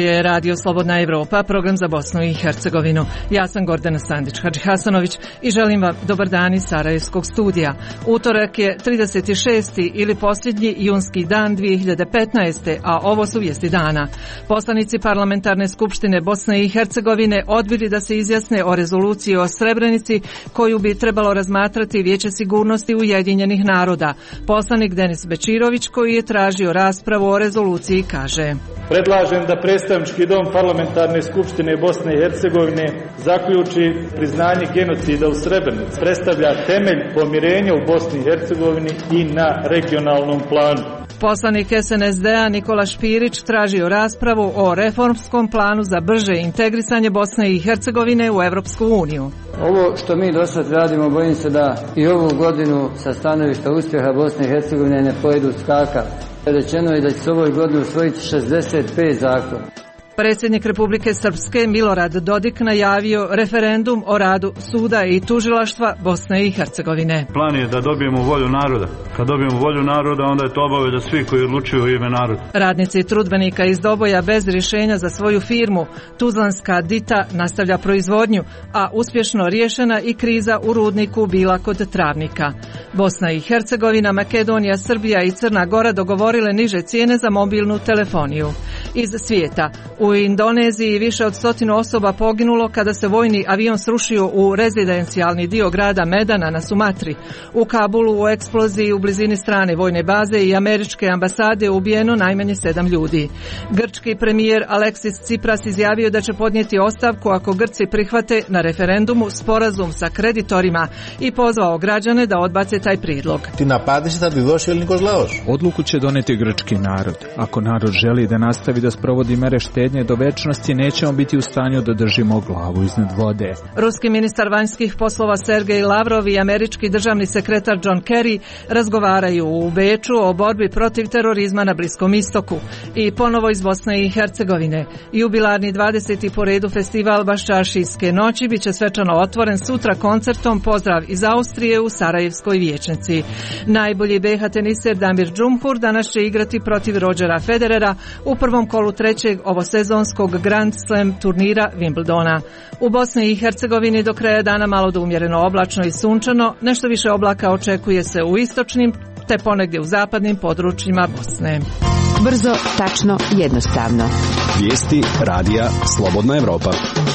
je Radio Slobodna Evropa, program za Bosnu i Hercegovinu. Ja sam Gordana Sandić-Hadžihasanović i želim vam dobar dan iz Sarajevskog studija. Utorak je 36. ili posljednji junski dan 2015. a ovo su vijesti dana. Poslanici Parlamentarne skupštine Bosne i Hercegovine odbili da se izjasne o rezoluciji o Srebrenici koju bi trebalo razmatrati Vijeće sigurnosti Ujedinjenih naroda. Poslanik Denis Bečirović, koji je tražio raspravu o rezoluciji, kaže: Predlažem da predstavnički dom Parlamentarne skupštine Bosne i Hercegovine zaključi priznanje genocida u Srebrenici. Predstavlja temelj pomirenja u Bosni i Hercegovini i na regionalnom planu. Poslanik SNSD-a Nikola Špirić tražio raspravu o reformskom planu za brže integrisanje Bosne i Hercegovine u Evropsku uniju. Ovo što mi do sad radimo, bojim se da i ovu godinu sa stanovišta uspjeha Bosne i Hercegovine ne pojedu skaka. Rečeno je da će se ovoj godini usvojiti 65 zakona. Predsjednik Republike Srpske Milorad Dodik najavio referendum o radu suda i tužilaštva Bosne i Hercegovine. Plan je da dobijemo volju naroda. Kad dobijemo volju naroda, onda je to obaveza svih koji odlučuju u ime naroda. Radnici trudbenika iz Doboja bez rješenja za svoju firmu Tuzlanska Dita nastavlja proizvodnju, a uspješno riješena i kriza u rudniku Bila kod Travnika. Bosna i Hercegovina, Makedonija, Srbija i Crna Gora dogovorile niže cijene za mobilnu telefoniju. Iz svijeta. U Indoneziji više od 100 osoba poginulo kada se vojni avion srušio u rezidencijalni dio grada Medana na Sumatri. U Kabulu u eksploziji u blizini strane vojne baze i američke ambasade ubijeno najmanje 7 ljudi. Grčki premijer Aleksis Tsipras izjavio da će podnijeti ostavku ako Grci prihvate na referendumu sporazum sa kreditorima i pozvao građane da odbace taj prijedlog. Odluku će doneti grčki narod. Ako narod želi da nastavi da sprovodi mere štednje do večnosti, nećemo biti u stanju da držimo glavu iznad vode. Ruski ministar vanjskih poslova Sergej Lavrov i američki državni sekretar John Kerry razgovaraju u Beču o borbi protiv terorizma na Bliskom istoku. I ponovo iz Bosne i Hercegovine. Jubilarni 20. po redu festival Baščaršijske noći biće svečano otvoren sutra koncertom Pozdrav iz Austrije u Sarajevskoj vijećnici. Najbolji BiH teniser Damir Džumhur danas će igrati protiv Rodgera Federera u prvom kolu trećeg ovosezonskog Grand Slam turnira Wimbledona. U Bosni i Hercegovini do kraja dana malo do umjereno oblačno i sunčano, nešto više oblaka očekuje se u istočnim te ponegdje u zapadnim područjima Bosne. Brzo, tačno, jednostavno. Vijesti radija Slobodna Evropa.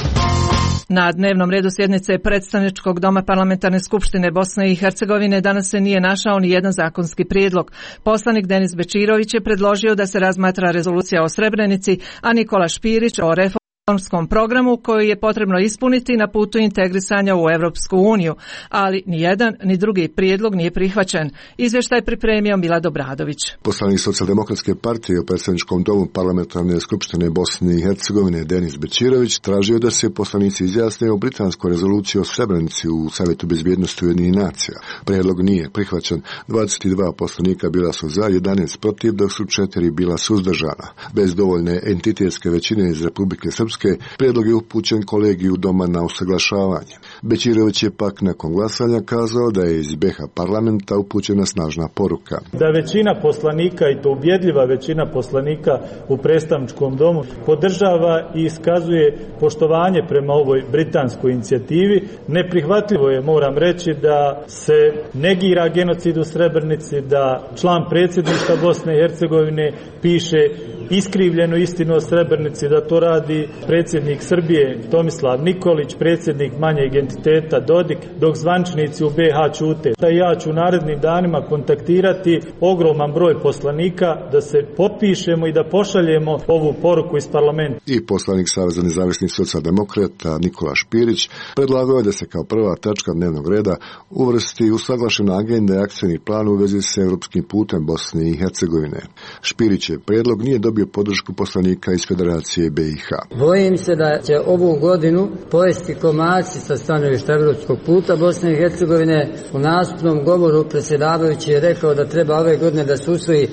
Na dnevnom redu sjednice Predstavničkog doma Parlamentarne skupštine Bosne i Hercegovine danas se nije našao ni jedan zakonski prijedlog. Poslanik Denis Bečirović je predložio da se razmatra rezolucija o Srebrenici, a Nikola Špirić o reformskom programu koji je potrebno ispuniti na putu integrisanja u Evropsku uniju, ali ni jedan ni drugi prijedlog nije prihvaćen. Izvještaj pripremio Milad Obradović. Poslanik Socijaldemokratske partije u Predstavničkom domu Parlamentarne skupštine Bosne i Hercegovine Denis Bečirović tražio da se poslanici izjasne o britanskoj rezoluciji o Srebrenici u Savjetu bezbjednosti Ujedinjenih nacija. Prijedlog nije prihvaćen. 22 poslanika bila su za, 11 protiv, dok su 4 bila suzdržana. Bez dovoljne entitetske većine iz Republike Srpske, prijedlog je upućen kolegiju doma na usaglašavanje. Bečirović je pak nakon glasanja kazao da je iz BiH parlamenta upućena snažna poruka. Da većina poslanika, i to ubjedljiva većina poslanika u predstavničkom domu, podržava i iskazuje poštovanje prema ovoj britanskoj inicijativi. Neprihvatljivo je, moram reći, da se negira genocid u Srebrenici, da član predsjedništva Bosne i Hercegovine piše iskrivljenu istinu o Srebrenici, da to radi predsjednik Srbije Tomislav Nikolić, predsjednik manjeg entiteta Dodik, dok zvančnici u BiH ćute. Ja ću u narednim danima kontaktirati ogroman broj poslanika da se potpišemo i da pošaljemo ovu poruku iz parlamenta. I poslanik Saveza nezavisnih socijaldemokrata Nikola Špirić predlagao je da se kao prva tačka dnevnog reda uvrsti usaglašena agenda i akcijni plan u vezi s europskim putem Bosne i Hercegovine. Špirićev prijedlog nije dobio podršku poslanika iz Federacije BiH. Bojim se da će ovu godinu pojesti komarci sa stanovišta Evropskog puta Bosne i Hercegovine. U nastupnom govoru predsjedavajući je rekao da treba ove godine da se usvoji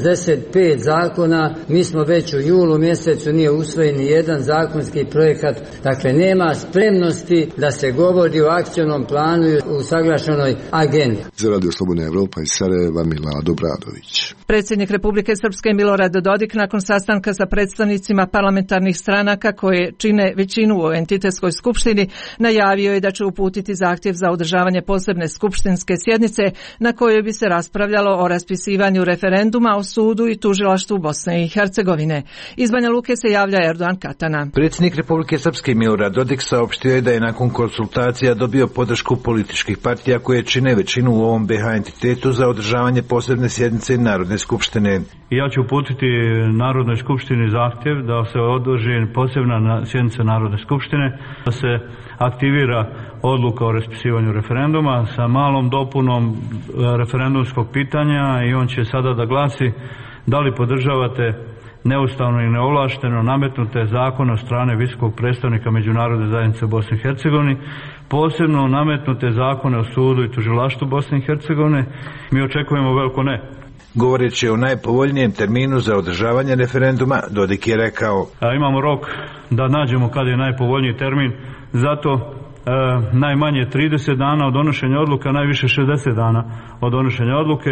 65 zakona. Mi smo već u julu mjesecu, nije usvojen ni jedan zakonski projekat. Dakle, nema spremnosti da se govori o akcionom planu i usaglašenoj agendi. Za Radio Slobodna Evropa iz Sarajeva Milado Bradović. Predsjednik Republike Srpske Milorad Dodik nakon sastanka sa predstavnicima parlamentarnih stranaka koje čine većinu u entitetskoj skupštini najavio je da će uputiti zahtjev za održavanje posebne skupštinske sjednice na kojoj bi se raspravljalo o raspisivanju referenduma o sudu i tužilaštvu Bosne i Hercegovine. Iz Banja Luke se javlja Erdogan Katana. Predsjednik Republike Srpske Milorad Dodik saopštio je da je nakon konsultacija dobio podršku političkih partija koje čine većinu u ovom BiH entitetu za održavanje posebne sjednice Narodne skupštine. Ja ću uputiti Narodnoj skupštini zahtjev da se održi posebna sjednica Narodne skupštine, da se aktivira odluka o raspisivanju referenduma sa malom dopunom referendumskog pitanja i on će sada da glasi: da li podržavate neustavno i neovlašteno nametnute zakone od strane visokog predstavnika Međunarodne zajednice u Bosni i Hercegovini, posebno nametnute zakone o sudu i tužilaštvu Bosne i Hercegovine? Mi očekujemo veliko ne. Govoreći o najpovoljnijem terminu za održavanje referenduma, Dodik je rekao: imamo rok da nađemo kad je najpovoljniji termin, zato najmanje 30 dana od donošenja odluka, najviše 60 dana od donošenja odluke.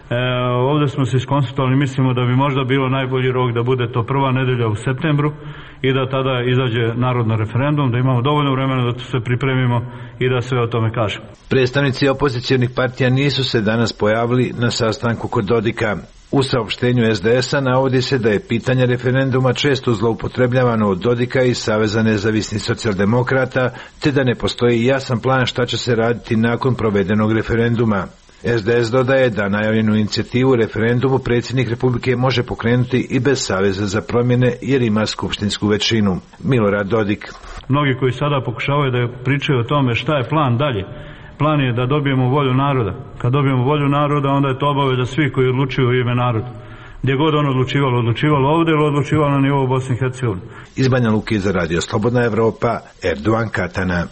Ovdje smo se iskonsultovali, mislimo da bi možda bilo najbolji rok da bude to prva nedelja u septembru i da tada izađe narodno referendum, da imamo dovoljno vremena da se pripremimo i da sve o tome kažemo. Predstavnici opozicionih partija nisu se danas pojavili na sastanku kod Dodika. U saopštenju SDS-a navodi se da je pitanje referenduma često zloupotrebljavano od Dodika i Saveza nezavisnih socijaldemokrata, te da ne postoji jasan plan šta će se raditi nakon provedenog referenduma. SDS dodaje da najavljenu inicijativu referendumu predsjednik Republike može pokrenuti i bez Saveza za promjene jer ima skupštinsku većinu. Milorad Dodik. Mnogi koji sada pokušavaju da pričaju o tome šta je plan dalje. Plan je da dobijemo volju naroda. Kad dobijemo volju naroda, onda je to obaveza svih koji odlučuju u ime naroda. Gdje god on odlučivalo ovdje ili odlučivalo na nivou Bosne i Hercegovine. Iz Banja Luke za Radio Slobodna Evropa, Erdogan Katana.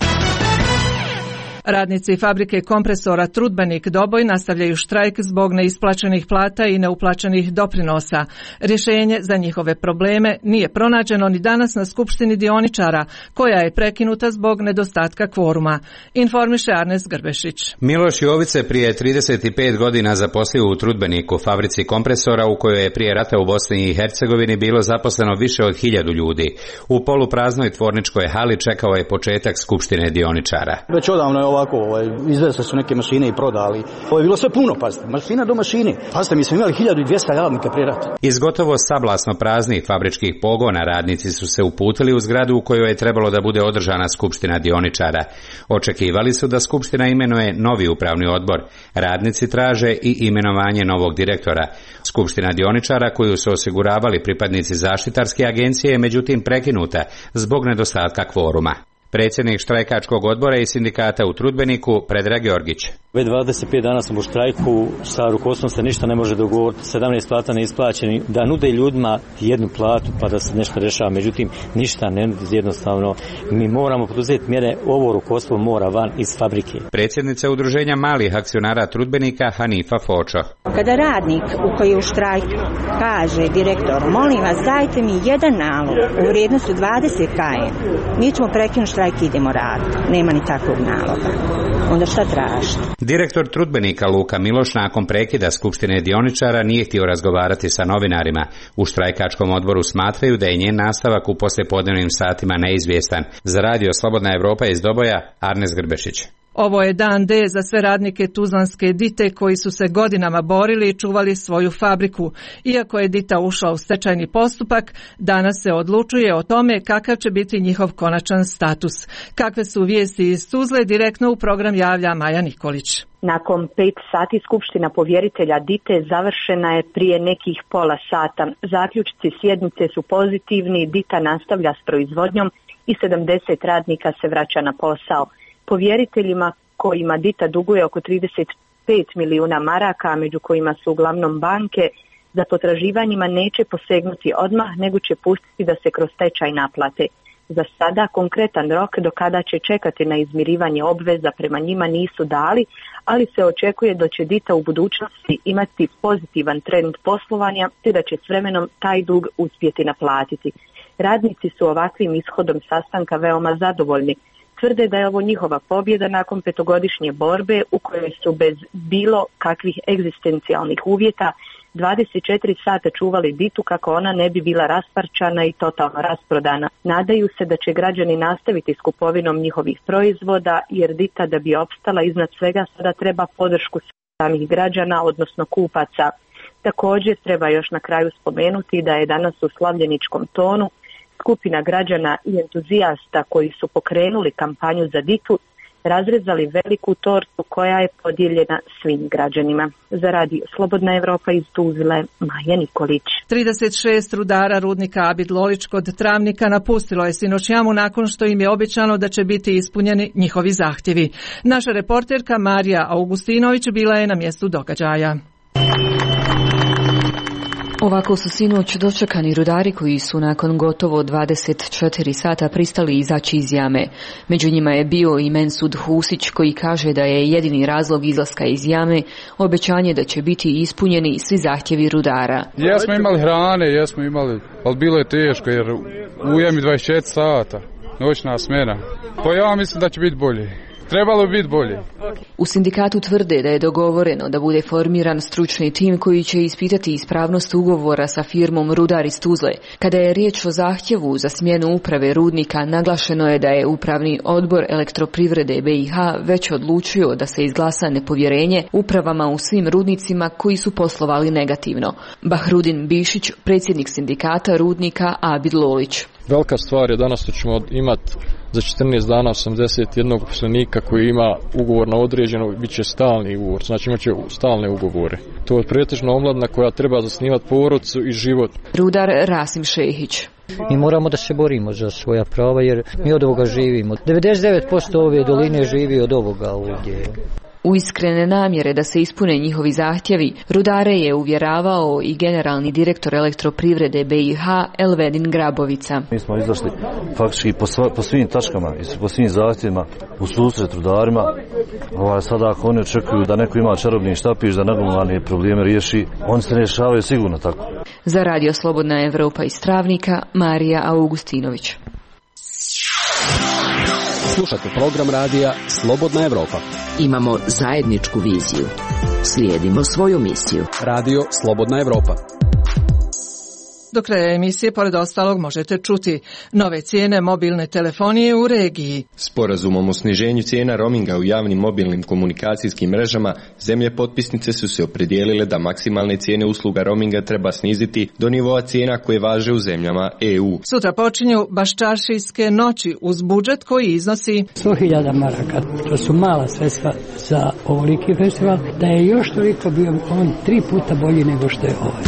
Radnici fabrike kompresora Trudbenik Doboj nastavljaju štrajk zbog neisplaćenih plata i neuplaćenih doprinosa. Rješenje za njihove probleme nije pronađeno ni danas na skupštini dioničara, koja je prekinuta zbog nedostatka kvoruma. Informiše Arnes Grbešić. Miloš Jovice prije 35 godina zaposlio u Trudbeniku, fabrici kompresora u kojoj je prije rata u Bosni i Hercegovini bilo zaposleno više od 1000 ljudi. U polupraznoj tvorničkoj hali čekao je početak skupštine dioničara. Već odavno je ovako, izvezli su neke mašine i prodali. Ovo je bilo sve puno, pazite, mašina do mašine. Pazite, mi smo imali 1200 radnika prije rata. Iz gotovo sablasno praznih fabričkih pogona radnici su se uputili u zgradu u kojoj je trebalo da bude održana skupština dioničara. Očekivali su da skupština imenuje novi upravni odbor. Radnici traže i imenovanje novog direktora. Skupština dioničara koju su osiguravali pripadnici zaštitarske agencije je međutim prekinuta zbog nedostatka kvoruma. Predsjednik štrajkačkog odbora i sindikata u Trudbeniku, Predrag Georgić. Već 25 dana sam u štrajku, sa rukovodstvom se ništa ne može dogovoriti, 17 plata neisplaćeni, da nude ljudima jednu platu pa da se nešto rešava, međutim ništa ne nudi, jednostavno mi moramo poduzeti mjere, ovo rukovodstvo mora van iz fabrike. Predsjednica udruženja malih akcionara Trudbenika Hanifa Fočo. Kada radnik u koji je u štrajku kaže direktor, molim vas dajte mi jedan nalog u vrijednosti 20 km, mi ćemo prekinuti štrajk i idemo raditi. Nema ni takvog naloga. Onda šta tražite? Direktor Trudbenika Luka Miloš nakon prekida skupštine dioničara nije htio razgovarati sa novinarima. U štrajkačkom odboru smatraju da je njen nastavak u poslijepodnevnim satima neizvjestan. Za Radio Slobodna Evropa iz Doboja, Arnes Grbešić. Ovo je dan D za sve radnike Tuzlanske Dite koji su se godinama borili i čuvali svoju fabriku. Iako je Dita ušla u stečajni postupak, danas se odlučuje o tome kakav će biti njihov konačan status. Kakve su vijesti iz Tuzle, direktno u program javlja Maja Nikolić. Nakon 5 sati skupština povjeritelja Dite završena je prije nekih pola sata. Zaključci sjednice su pozitivni, Dita nastavlja s proizvodnjom i 70 radnika se vraća na posao. Povjeriteljima kojima Dita duguje oko 35 milijuna maraka, među kojima su uglavnom banke, Za potraživanjima neće posegnuti odmah, nego će pustiti da se kroz stečaj naplate. Za sada konkretan rok do kada će čekati na izmirivanje obveza prema njima nisu dali, ali se očekuje da će Dita u budućnosti imati pozitivan trend poslovanja te da će s vremenom taj dug uspjeti naplatiti. Radnici su ovakvim ishodom sastanka veoma zadovoljni. Tvrde da je ovo njihova pobjeda nakon 5-godišnje borbe u kojoj su bez bilo kakvih egzistencijalnih uvjeta 24 sata čuvali Ditu kako ona ne bi bila rasparčana i totalno rasprodana. Nadaju se da će građani nastaviti s kupovinom njihovih proizvoda, jer Dita da bi opstala iznad svega sada treba podršku samih građana, odnosno kupaca. Također treba još na kraju spomenuti da je danas u slavljeničkom tonu skupina građana i entuzijasta koji su pokrenuli kampanju za Ditu razrezali veliku tortu koja je podijeljena svim građanima. Za radio Slobodna Evropa iz Tuzle, Maja Nikolić. 36 rudara rudnika Abid Lolić kod Travnika napustilo je sinoć jamu nakon što im je obećano da će biti ispunjeni njihovi zahtjevi. Naša reporterka Marija Augustinović bila je na mjestu događaja. Ovako su sinoć dočekani rudari koji su nakon gotovo 24 sata pristali izaći iz jame. Među njima je bio i Mensud Husić koji kaže da je jedini razlog izlaska iz jame obećanje da će biti ispunjeni svi zahtjevi rudara. Jesmo imali hrane, ali bilo je teško jer u jami 24 sata, noćna smjena. Pa ja mislim da će biti bolje. Trebalo bi biti bolje. U sindikatu tvrde da je dogovoreno da bude formiran stručni tim koji će ispitati ispravnost ugovora sa firmom Rudar iz Tuzle. Kada je riječ o zahtjevu za smjenu uprave rudnika, naglašeno je da je Upravni odbor Elektroprivrede BiH već odlučio da se izglasa nepovjerenje upravama u svim rudnicima koji su poslovali negativno. Bahrudin Bišić, predsjednik sindikata rudnika Abid Lolić. Velika stvar je danas što ćemo imati za 14 dana 81 uposlenika koji ima ugovor na određeno, bit će stalni ugovor, znači imat će stalne ugovore. To je pretežno omladina koja treba zasnivati porodicu i život. Rudar Rasim Šehić. Mi moramo da se borimo za svoja prava jer mi od ovoga živimo. 99% ove doline živi od ovoga ovdje. U iskrene namjere da se ispune njihovi zahtjevi, rudare je uvjeravao i generalni direktor Elektroprivrede BiH Elvedin Grabovica. Mi smo izašli faktički po svim tačkama i po svim zahtjevima u susret rudarima. Sada ako oni očekuju da neko ima čarobni štapić da nagomilane probleme riješi, oni se ne rješavaju sigurno tako. Za radio Slobodna Evropa iz Travnika, Marija Augustinović. Slušate program radija Slobodna Evropa. Imamo zajedničku viziju. Slijedimo svoju misiju. Radio Slobodna Evropa. Do kraja emisije, pored ostalog, možete čuti nove cijene mobilne telefonije u regiji. Sporazumom o sniženju cijena roaminga u javnim mobilnim komunikacijskim mrežama, zemlje potpisnice su se opredijelile da maksimalne cijene usluga roaminga treba sniziti do nivoa cijena koje važe u zemljama EU. Sutra počinju baščaršijske noći uz budžet koji iznosi 100.000 maraka. To su mala sredstva za ovoliki festival. Da je još toliko bio on 3 puta bolji nego što je ovaj.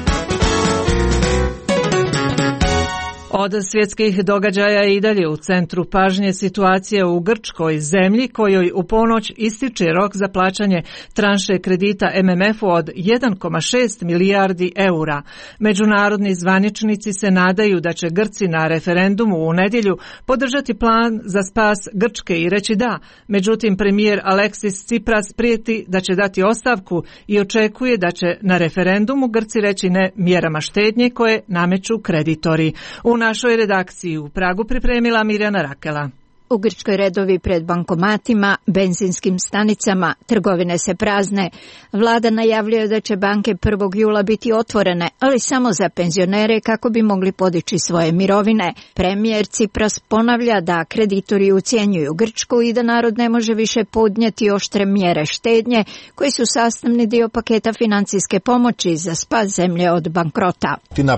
Od svjetskih događaja i dalje u centru pažnje situacija u Grčkoj, zemlji kojoj u ponoć ističe rok za plaćanje tranše kredita MMF-u od 1,6 milijardi eura. Međunarodni zvaničnici se nadaju da će Grci na referendumu u nedjelju podržati plan za spas Grčke i reći da. Međutim, premijer Aleksis Tsipras prijeti da će dati ostavku i očekuje da će na referendumu Grci reći ne mjerama štednje koje nameću kreditori. U našoj redakciji u Pragu pripremila Mirjana Rakela. U Grčkoj redovi pred bankomatima, benzinskim stanicama, trgovine se prazne. Vlada najavljuje da će banke 1. jula biti otvorene, ali samo za penzionere kako bi mogli podići svoje mirovine. Premijer Tsipras ponavlja da kreditori ucjenjuju Grčku i da narod ne može više podnijeti oštre mjere štednje koji su sastavni dio paketa financijske pomoći za spas zemlje od bankrota.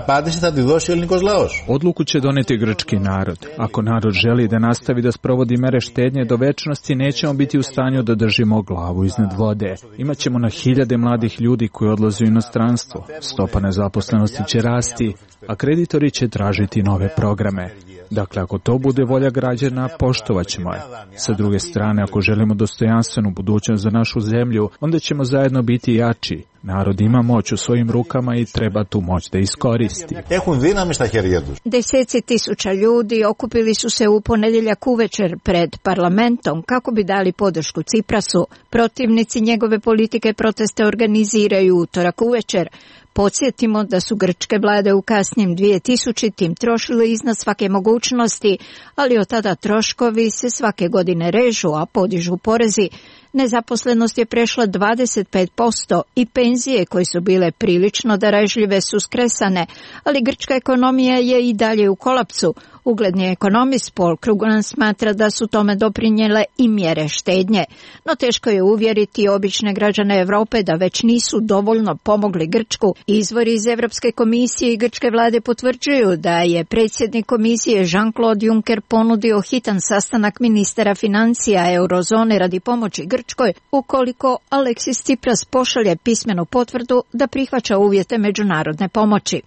Odluku će doneti grčki narod. Ako narod želi da nastavi da sprovodi mere štednje do večnosti, nećemo biti u stanju da držimo glavu iznad vode. Imaćemo na hiljade mladih ljudi koji odlaze u inostranstvo. Stopa nezaposlenosti će rasti, a kreditori će tražiti nove programe. Dakle, ako to bude volja građana, poštovat ćemo je. Sa druge strane, ako želimo dostojanstvenu budućnost za našu zemlju, onda ćemo zajedno biti jači. Narod ima moć u svojim rukama i treba tu moć da iskoristi. Deseci tisuća ljudi okupili su se u ponedjeljak uvečer pred parlamentom kako bi dali podršku Ciprasu. Protivnici njegove politike proteste organiziraju utorak uvečer. Podsjetimo da su grčke vlade u kasnim 2000-tim trošile iznad svake mogućnosti, ali od tada troškovi se svake godine režu, a podižu porezi. Nezaposlenost je prešla 25% i penzije koje su bile prilično darežljive su skresane, ali grčka ekonomija je i dalje u kolapsu. Ugledni ekonomist Paul Krugman smatra da su tome doprinijele i mjere štednje, no teško je uvjeriti obične građane Europe da već nisu dovoljno pomogli Grčku. Izvori iz Europske komisije i grčke vlade potvrđuju da je predsjednik komisije Jean-Claude Juncker ponudio hitan sastanak ministara financija eurozone radi pomoći Grčkoj, ukoliko Alexis Tsipras pošalje pismenu potvrdu da prihvaća uvjete međunarodne pomoći.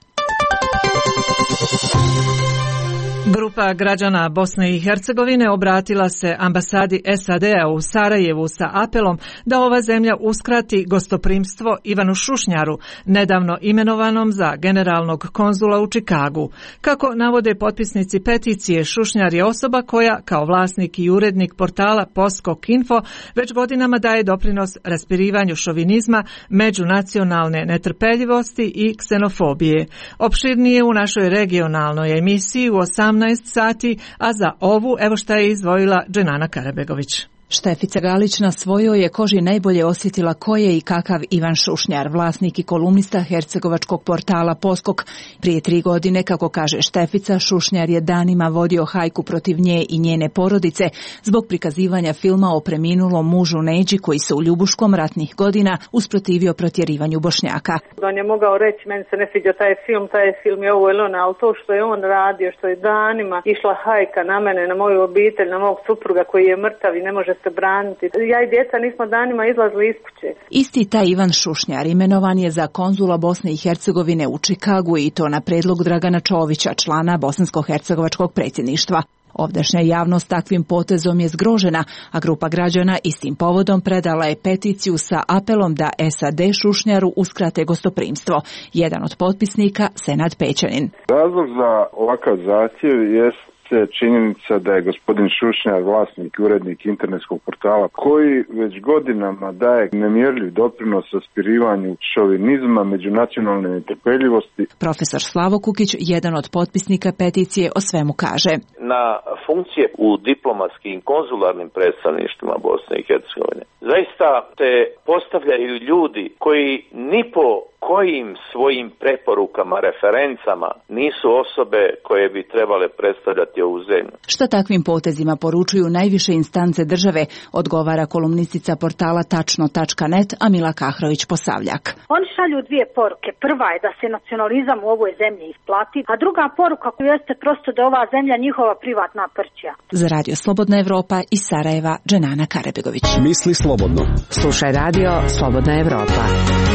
Grupa građana Bosne i Hercegovine obratila se ambasadi SAD-a u Sarajevu sa apelom da ova zemlja uskrati gostoprimstvo Ivanu Šušnjaru, nedavno imenovanom za generalnog konzula u Čikagu. Kako navode potpisnici peticije, Šušnjar je osoba koja, kao vlasnik i urednik portala Poskok.info, već godinama daje doprinos raspirivanju šovinizma, međunacionalne netrpeljivosti i ksenofobije. Opširnije u našoj regionalnoj emisiji u 18 sati, a za ovu evo šta je izdvojila Dženana Karabegović. Štefica Galić na svojoj je koži najbolje osjetila ko je i kakav Ivan Šušnjar, vlasnik i kolumnista hercegovačkog portala Poskok. Prije 3 godine, kako kaže Štefica, Šušnjar je danima vodio hajku protiv nje i njene porodice zbog prikazivanja filma o preminulom mužu Neđi koji se u Ljubuškom ratnih godina usprotivio protjerivanju Bošnjaka. On je mogao reći, meni se ne sviđa taj film je ovo ili ono, ali to što je on radio, što je danima išla hajka na mene, na moju obitelj, na mog supruga koji je mrtav i ne može se braniti. Ja i djeca nismo danima izlazili iz kuće. Isti taj Ivan Šušnjar imenovan je za konzula Bosne i Hercegovine u Čikagu i to na predlog Dragana Čovića, člana bosansko-hercegovačkog predsjedništva. Ovdašnja javnost takvim potezom je zgrožena, a grupa građana istim povodom predala je peticiju sa apelom da SAD Šušnjaru uskrate gostoprimstvo. Jedan od potpisnika, Senad Pećanin. Razlog za ovakav zahtjev jest činjenica da je gospodin Šušnjar vlasnik i urednik internetskog portala koji već godinama daje nemjerljiv doprinos aspirivanju šovinizma, međunacionalne netrpeljivosti. Profesor Slavo Kukić, jedan od potpisnika peticije, o svemu kaže. Na funkcije u diplomatskim konzularnim predstavništvima Bosne i Hercegovine zaista te postavljaju ljudi koji ni po kojim svojim preporukama, referencama nisu osobe koje bi trebale predstavljati ovu zemlju. Šta takvim potezima poručuju najviše instance države, odgovara kolumnistica portala tačno.net Amila Kahrović-Posavljak. Oni šalju 2 poruke. Prva je da se nacionalizam u ovoj zemlji isplati, a druga poruka koju jeste prosto da ova zemlja njihova privatna prćija. Za Radio Slobodna Evropa iz Sarajeva, Dženana Karabegović. Misli slobodno. Slušaj Radio Slobodna Evropa.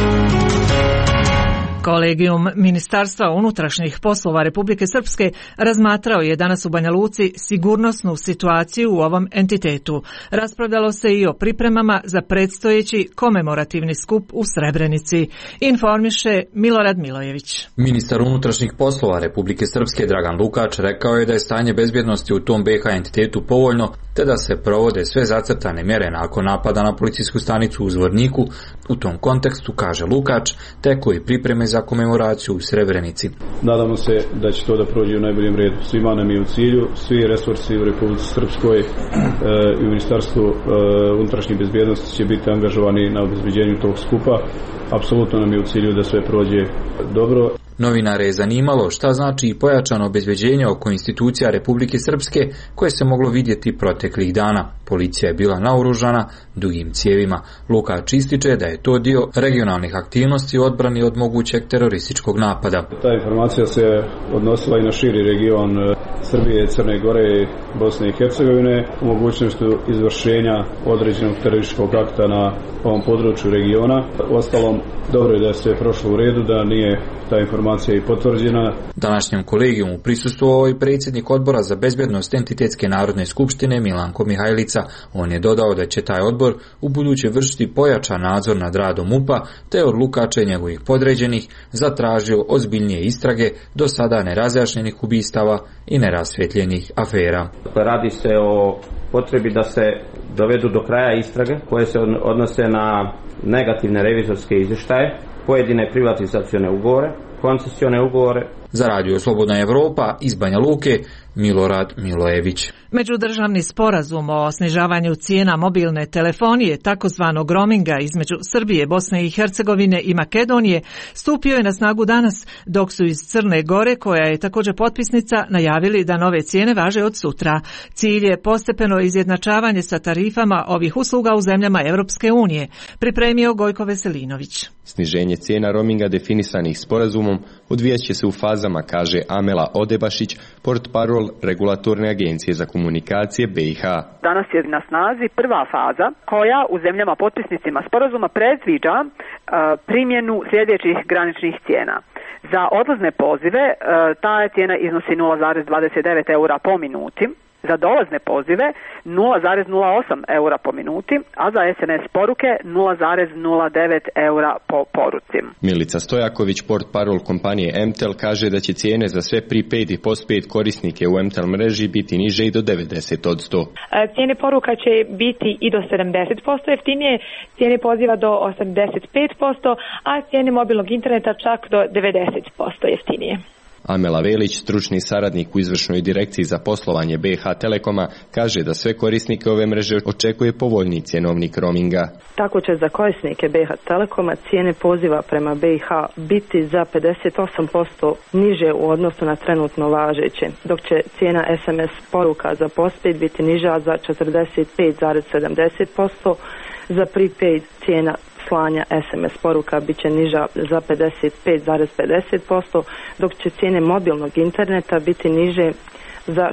Kolegijum Ministarstva unutrašnjih poslova Republike Srpske razmatrao je danas u Banja Luci sigurnosnu situaciju u ovom entitetu. Raspravljalo se i o pripremama za predstojeći komemorativni skup u Srebrenici. Informiše Milorad Milojević. Ministar unutrašnjih poslova Republike Srpske Dragan Lukač rekao je da je stanje bezbjednosti u tom BiH entitetu povoljno, te da se provode sve zacrtane mjere nakon napada na policijsku stanicu u Zvorniku. U tom kontekstu, kaže Lukač, teku i pripreme za komemoraciju u Srebrenici. Nadamo se da će to da prođe u najboljem redu. Svima nam je u cilju, svi resursi u Republici Srpskoj i u Ministarstvu unutrašnje bezbjednosti će biti angažovani na obezbeđenju tog skupa. Apsolutno nam je u cilju da sve prođe dobro. Novinare je zanimalo šta znači i pojačano obezbeđenje oko institucija Republike Srpske koje se moglo vidjeti proteklih dana. Policija je bila naoružana dugim cijevima. Lukač ističe da je to dio regionalnih aktivnosti u odbrani od mogućeg terorističkog napada. Ta informacija se odnosila i na širi region Srbije, Crne Gore i Bosne i Hercegovine u mogućnosti izvršenja određenog terorističkog akta na ovom području regiona. Uostalom, dobro je da se prošlo u redu, da nije ta informacija informacija je potvrđena. Današnjem kolegijumu prisustvovao i predsjednik odbora za bezbjednost Entitetske narodne skupštine Milanko Mihajlica. On je dodao da će taj odbor u buduće vršiti pojačan nadzor nad radom MUP-a, te od Lukača i njegovih podređenih zatražio ozbiljnije istrage do sada nerazjašnjenih ubistava i nerasvjetljenih afera. Radi se o potrebi da se dovedu do kraja istrage koje se odnose na negativne revizorske izvještaje, pojedine privatizacione ugovore, koncesione ugovore. Za Radio Slobodna Evropa iz Banja Luke, Milorad Milojević. Međudržavni sporazum o snižavanju cijena mobilne telefonije, takozvanog roaminga između Srbije, Bosne i Hercegovine i Makedonije, stupio je na snagu danas, dok su iz Crne Gore, koja je također potpisnica, najavili da nove cijene važe od sutra. Cilj je postepeno izjednačavanje sa tarifama ovih usluga u zemljama Europske unije, pripremio Gojko Veselinović. Sniženje cijena roaminga definisanih sporazumom odvijat će se u fazama, kaže Amela Odebašić, portparol Regulatorne agencije za komunikacije BiH. Danas je na snazi prva faza koja u zemljama potpisnicima sporazuma predviđa primjenu sljedećih graničnih cijena. Za odlazne pozive ta cijena iznosi 0,29 eura po minuti. Za dolazne pozive 0,08 eura po minuti, a za SMS poruke 0,09 eura po poruci. Milica Stojaković, portparol kompanije MTEL, kaže da će cijene za sve prepaid i postpaid korisnike u MTEL mreži biti niže i do 90%. Cijene poruka će biti i do 70% jeftinije, cijene poziva do 85%, a cijene mobilnog interneta čak do 90% jeftinije. Amela Velić, stručni saradnik u izvršnoj direkciji za poslovanje BiH Telekoma, kaže da sve korisnike ove mreže očekuje povoljniji cjenovnik roaminga. Tako će za korisnike BiH Telekoma cijene poziva prema BiH biti za 58% niže u odnosu na trenutno važeće, dok će cijena SMS poruka za postpaid biti niža za 45,70%, za prepaid cijena slanja SMS poruka bit će niža za 55,50%, dok će cijene mobilnog interneta biti niže za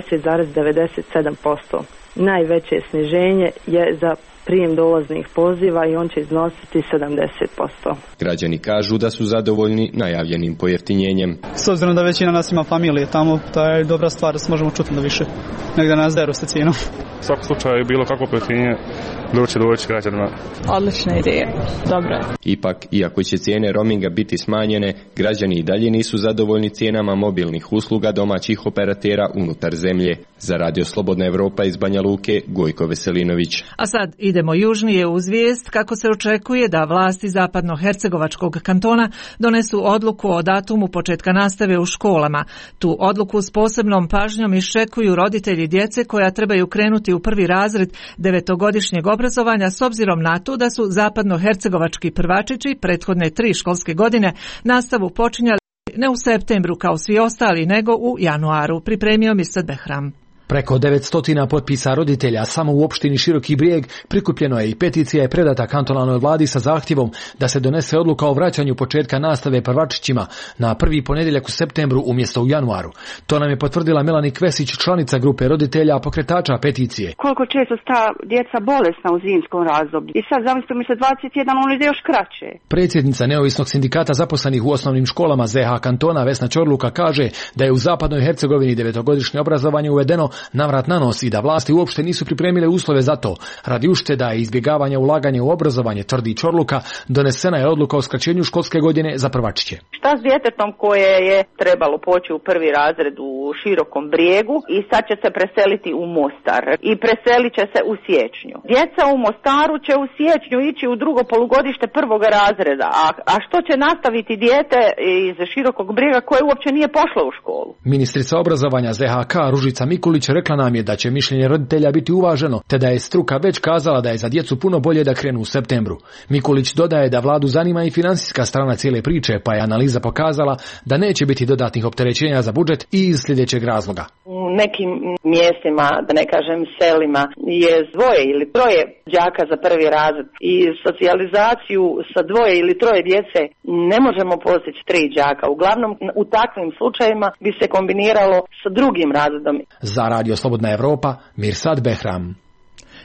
60,97%. Najveće sniženje je za prijem dolaznih poziva i on će iznositi 70%. Građani kažu da su zadovoljni najavljenim pojeftinjenjem. S obzirom da većina nas ima familije tamo, to je dobra stvar da se možemo čuti da više negdje nas deru sa cijenom. U svakom slučaju bilo kakvo pojeftinjenje doći građanima. Odlična ideja, dobro. Ipak, iako će cijene roaminga biti smanjene, građani i dalje nisu zadovoljni cijenama mobilnih usluga domaćih operatera unutar zemlje. Za Radio Slobodna Evropa iz Banja Luke, Gojko Veselinović. A sad idemo južnije uz vijest kako se očekuje da vlasti zapadno-hercegovačkog kantona donesu odluku o datumu početka nastave u školama. Tu odluku s posebnom pažnjom iščekuju roditelji djece koja trebaju krenuti u prvi razred devetogodišnjeg obrazovanja s obzirom na to da su zapadno-hercegovački prvačići prethodne 3 školske godine nastavu počinjali ne u septembru kao svi ostali nego u januaru, pripremio Mirsad Behram. Preko 900 potpisa roditelja samo u opštini Široki Brijeg prikupljeno je i peticija je predata kantonalnoj vladi sa zahtjevom da se donese odluka o vraćanju početka nastave prvačićima na prvi ponedjeljak u septembru umjesto u januaru. To nam je potvrdila Melani Kvesić, članica grupe roditelja pokretača peticije. Koliko često sta djeca bolesna u zimskom razdoblju i sad zamislite mi se 21, on ide još kraće. Predsjednica neovisnog sindikata zaposlenih u osnovnim školama ZH kantona Vesna Čorluka kaže da je u zapadnoj Hercegovini devetogodišnje obrazovanje uvedeno navrat na nos i da vlasti uopšte nisu pripremile uslove za to. Radi ušteda i izbjegavanja ulaganja u obrazovanje, tvrdi Čorluka, donesena je odluka o skraćenju školske godine za prvačiće. Šta s djetetom koje je trebalo poći u prvi razred u Širokom Brijegu i sad će se preseliti u Mostar i preselit će se u siječnju. Djeca u Mostaru će u siječnju ići u drugo polugodište prvog razreda, a što će nastaviti dijete iz Širokog Brijega koje uopće nije pošlo u školu? Ministrica obrazovanja ZHK Ružica Mikulić rekla nam je da će mišljenje roditelja biti uvaženo, te da je struka već kazala da je za djecu puno bolje da krenu u septembru. Mikulić dodaje da vladu zanima i financijska strana cijele priče, pa je analiza pokazala da neće biti dodatnih opterećenja za budžet i iz sljedećeg razloga. U nekim mjestima, da ne kažem selima, je 2 ili 3 đaka za prvi razred i socijalizaciju sa 2 ili 3 djece ne možemo postići 3 đaka. Uglavnom, u takvim slučajevima bi se kombiniralo sa drugim razredom. Za Radio Slobodna Evropa, Mirsad Behram.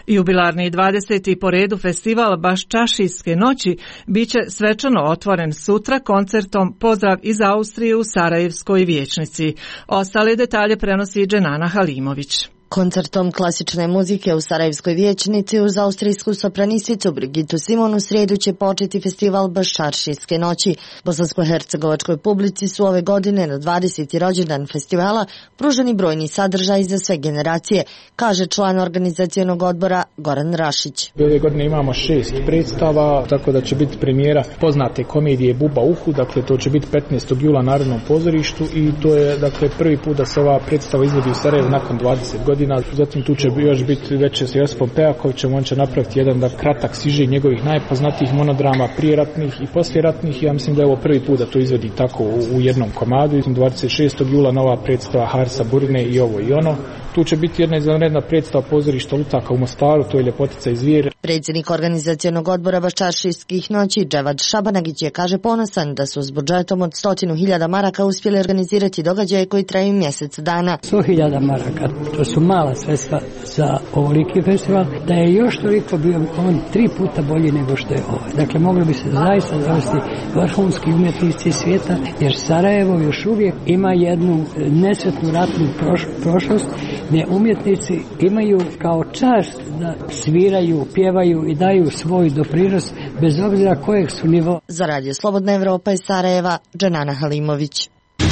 Jubilarni 20. po redu festival Baščašijske noći biće svečano otvoren sutra koncertom Pozdrav iz Austrije u Sarajevskoj vijećnici. Ostale detalje prenosi Dženana Halimović. Koncertom klasične muzike u Sarajevskoj vijećnici uz austrijsku sopranisicu Brigitu Simon u srijedu će početi festival Baščašijske noći. Bosansko-hercegovačkoj publici su ove godine na 20. rođendan festivala pruženi brojni sadržaj za sve generacije, kaže član organizacionog odbora Goran Rašić. Ove godine imamo 6 predstava, tako da će biti premijera poznate komedije Buba Uhu, dakle to će biti 15. jula na Narodnom pozorištu i to je dakle prvi put da se ova predstava izvodi u Sarajevu nakon 20 godina. Zatim tu će još biti večer sa Josipom Pejakovićem, on će napraviti jedan kratak sižet njegovih najpoznatijih monodrama prijeratnih i poslijeratnih. Ja mislim da je ovo prvi put da to izvedi tako u jednom komadu. 26. jula nova predstava Harsa Burine i ovo i ono. Tu će biti jedna izvanredna predstava pozorišta Lutaka u Mostaru, to je Ljepotica i zvijer. Predsjednik organizacionog odbora Baščašijskih noći Dževad Šabanagić je kaže ponosan da su s budžetom od 100.000 maraka uspjeli organizirati događaje koji traju mjesec dana. 100.000 maraka, to su mala sredstva za ovoliki festival, da je još toliko bio on 3 puta bolji nego što je ovaj. Dakle, mogli bi se zaista zavesti vrhunski umjetnici svijeta, jer Sarajevo još uvijek ima jednu nesretnu ratnu prošlost, gdje umjetnici imaju kao čast da sviraju, pjevaju i daju svoj doprinos bez obzira kojeg su nivo. Za Radio Slobodna Evropa iz Sarajeva, Dženana Halimović.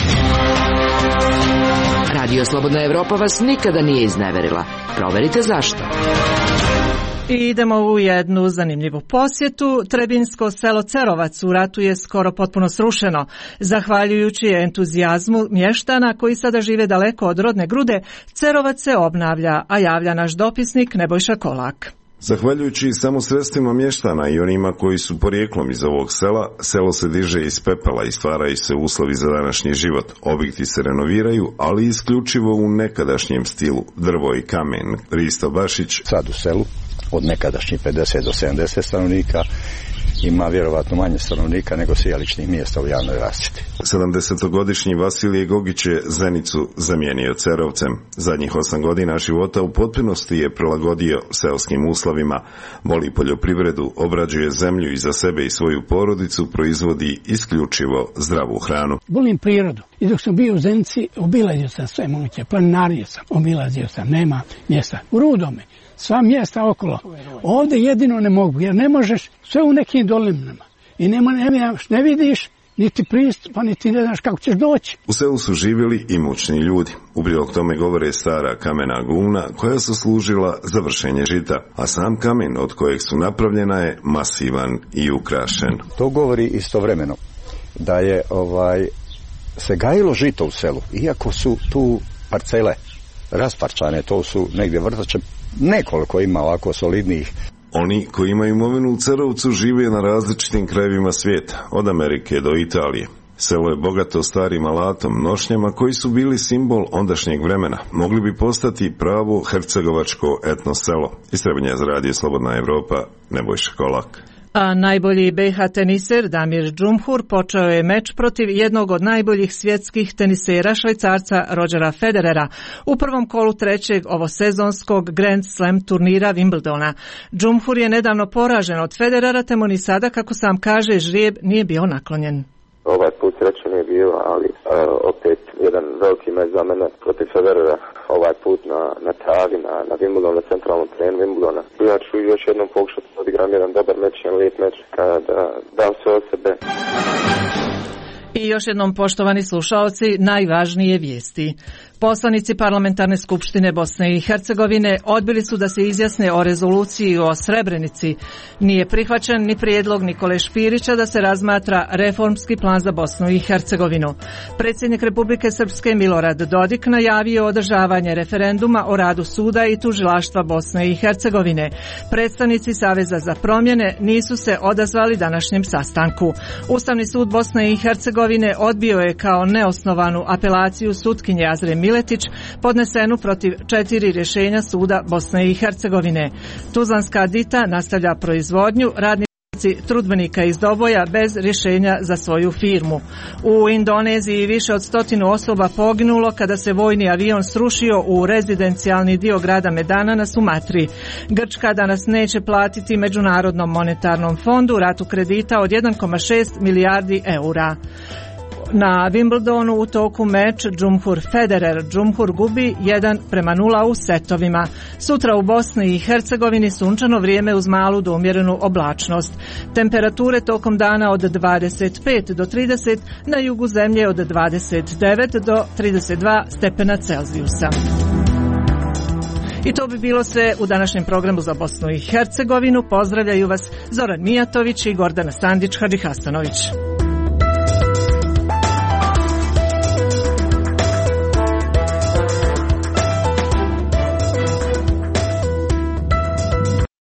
Radio Slobodna Evropa vas nikada nije izneverila. Proverite zašto. I idemo u jednu zanimljivu posjetu. Trebinsko selo Cerovac u ratu je skoro potpuno srušeno. Zahvaljujući entuzijazmu mještana koji sada žive daleko od rodne grude, Cerovac se obnavlja, a javlja naš dopisnik Nebojša Kolak. Zahvaljujući samo sredstvima mještana i onima koji su porijeklom iz ovog sela, selo se diže iz pepela i stvaraju se uslovi za današnji život. Objekti se renoviraju, ali isključivo u nekadašnjem stilu, drvo i kamen. Risto Bašić. Sad u selu od nekadašnjih 50 do 70 stanovnika ima vjerovatno manje stanovnika nego sjeličnih mjesta u javnoj rasvjeti. 70-godišnji Vasilije Gogić je Zenicu zamijenio Cerovcem. Zadnjih 8 godina života u potpunosti je prilagodio seoskim uslovima. Voli poljoprivredu, obrađuje zemlju i za sebe i svoju porodicu proizvodi isključivo zdravu hranu. Volim prirodu. I dok sam bio u Zenici, obilazio sam sve moguće, planinario sam, obilazio sam, nema mjesta. U Rudome, sva mjesta okolo. Ovdje jedino ne mogu, jer ne možeš sve u nekim dolinama. I ne vidiš, niti pristupa, niti ne znaš kako ćeš doći. U selu su živjeli imućni ljudi. U prilog tome govore stara kamena guna koja su služila za vršenje žita, a sam kamen od kojeg su napravljena je masivan i ukrašen. To govori istovremeno da je se gajilo žito u selu, iako su tu parcele rasparčane, to su negdje vrtače, nekoliko ima ovako solidnih. Oni koji imaju imovinu u Cerovcu žive na različitim krajevima svijeta, od Amerike do Italije. Selo je bogato starim alatom, nošnjama koji su bili simbol ondašnjeg vremena. Mogli bi postati pravo hercegovačko etno selo. Iz Trebinja za Radio Slobodna Evropa, Nebojša Kolak. A najbolji BiH teniser Damir Džumhur počeo je meč protiv jednog od najboljih svjetskih tenisera Švajcarca Rodgera Federera u prvom kolu trećeg ovosezonskog Grand Slam turnira Wimbledona. Džumhur je nedavno poražen od Federera, te mu ni sada, kako sam kaže, žrijeb nije bio naklonjen. Ovaj put sreće nije bilo, ali opet jedan veliki meč za mene protiv Federera. Ovaj put na Tavi, na Wimbledonu, na centralnom terenu Wimbledona. Ja ću još jednom pokušati da odigram jedan dobar meč, jedan lijep meč, da dam sve od sebe. I još jednom, poštovani slušaoci, najvažnije vijesti. Poslanici Parlamentarne skupštine Bosne i Hercegovine odbili su da se izjasne o rezoluciji o Srebrenici. Nije prihvaćen ni prijedlog Nikole Špirića da se razmatra reformski plan za Bosnu i Hercegovinu. Predsjednik Republike Srpske Milorad Dodik najavio održavanje referenduma o radu suda i tužilaštva Bosne i Hercegovine. Predstavnici Saveza za promjene nisu se odazvali današnjem sastanku. Ustavni sud Bosne i Hercegovine odbio je kao neosnovanu apelaciju sutkinje Azre Miletić podnesenu protiv 4 rješenja suda Bosne i Hercegovine. Tuzlanska Dita nastavlja proizvodnju, radni trudbenika iz Doboja bez rješenja za svoju firmu. U Indoneziji više od 100 osoba poginulo kada se vojni avion srušio u rezidencijalni dio grada Medana na Sumatri. Grčka danas neće platiti Međunarodnom monetarnom fondu ratu kredita od 1,6 milijardi eura. Na Wimbledonu u toku meč Džumhur-Federer. Džumhur gubi 1:0 u setovima. Sutra u Bosni i Hercegovini sunčano vrijeme uz malu do umjerenu oblačnost. Temperature tokom dana od 25 do 30, na jugu zemlje od 29 do 32 stepena Celzijusa. I to bi bilo sve u današnjem programu za Bosnu i Hercegovinu. Pozdravljaju vas Zoran Mijatović i Gordana Sandić-Hadžihasanović.